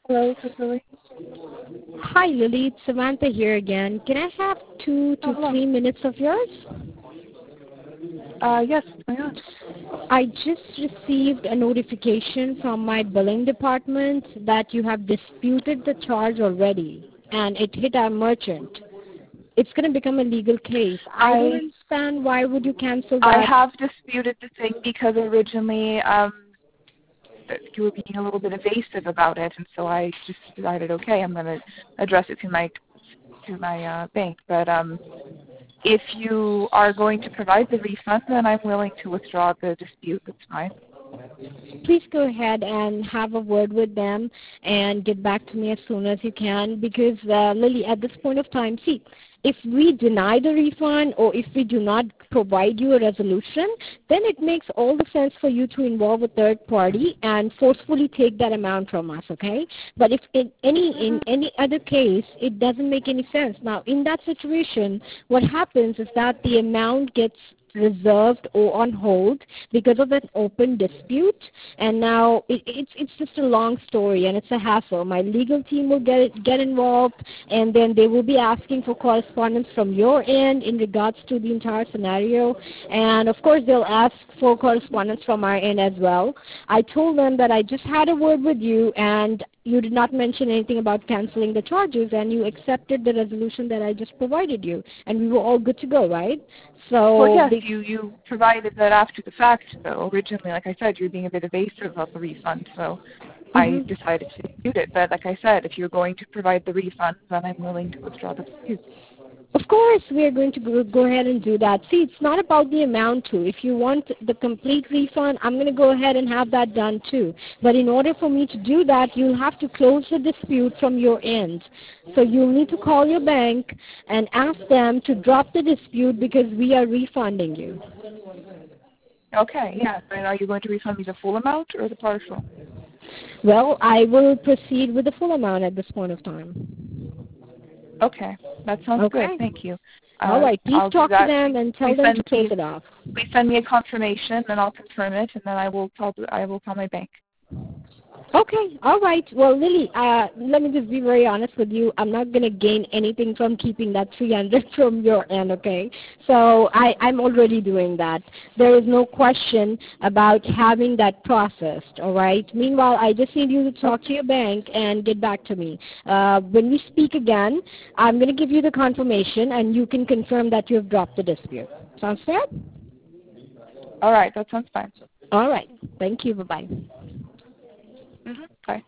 Hello, this is Lily. Hi, Lily. It's Samantha here again. Can I have two Oh, to hello. 3 minutes of yours? Yes, what's going on? I just received a notification from my billing department that you have disputed the charge already, and it hit our merchant. It's going to become a legal case. I don't I understand why would you cancel I that. have disputed the thing because originally that you were being a little bit evasive about it, and so I just decided, okay, I'm going to address it to my bank. But if you are going to provide the refund, then I'm willing to withdraw the dispute. That's fine. Please go ahead and have a word with them and get back to me as soon as you can because, Lily, at this point of time, see, if we deny the refund or if we do not provide you a resolution, then it makes all the sense for you to involve a third party and forcefully take that amount from us, okay? But if in any other case, it doesn't make any sense. Now, in that situation, what happens is that the amount gets reserved or on hold because of an open dispute, and now it's just a long story and it's a hassle. My legal team will get involved, and then they will be asking for correspondence from your end in regards to the entire scenario, and of course they'll ask for correspondence from our end as well. I told them that I just had a word with you and you did not mention anything about canceling the charges, and you accepted the resolution that I just provided you, and we were all good to go, right? Well, So yes, you provided that after the fact, though. Originally, like I said, you were being a bit evasive of the refund, so I mhm. decided to dispute it. But like I said, if you're going to provide the refund, then I'm willing to withdraw the dispute. Of course, we are going to go ahead and do that. See, it's not about the amount too. If you want the complete refund, I'm going to go ahead and have that done too. But in order for me to do that, you'll have to close the dispute from your end. So you'll need to call your bank and ask them to drop the dispute because we are refunding you. Okay, yeah. And are you going to refund me the full amount or the partial? Well, I will proceed with the full amount at this point of time. Okay, that sounds good. Okay? Thank you. All right. Please I'll do talk to that. them and tell Please them to send close please it off. please send me a confirmation, and I'll confirm it, and then I will tell my bank. Okay, all right. Well, Lily, let me just be very honest with you. I'm not going to gain anything from keeping that 300 from your end, okay? So I'm already doing that. There is no question about having that processed, all right? Meanwhile, I just need you to talk to your bank and get back to me. When we speak again, I'm going to give you the confirmation, and you can confirm that you have dropped the dispute. Sounds fair? All right, that sounds fine. All right. Thank you. Bye-bye. Bye.